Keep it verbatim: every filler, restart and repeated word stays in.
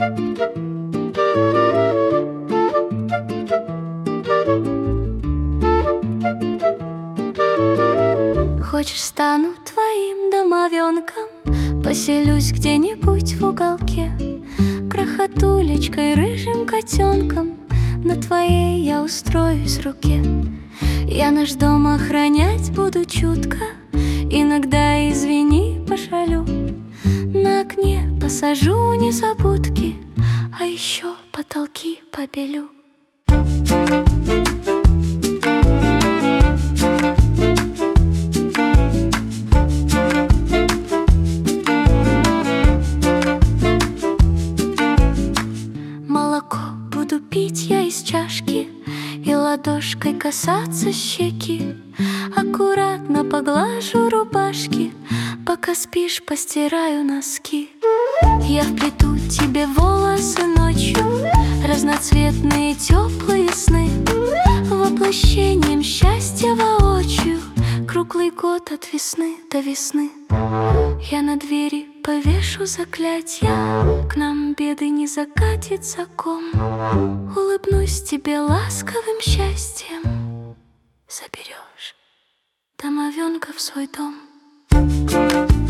Хочешь, стану твоим домовенком, поселюсь где-нибудь в уголке, крохотулечкой, рыжим котенком на твоей я устроюсь руке. Я наш дом охранять буду чутко, иногда, извини, пошалю. На окне посажу незабудки, а еще потолки побелю. Молоко буду пить я из чашки и ладошкой касаться щеки. Аккуратно поглажу рубашки, пока спишь, постираю носки. Я вплету тебе волосы ночью, разноцветные теплые сны, воплощением счастья воочию, круглый год от весны до весны. Я на двери повешу заклятья, к нам беды не закатит закон. Улыбнусь тебе ласковым счастьем, заберешь домовенка в свой дом.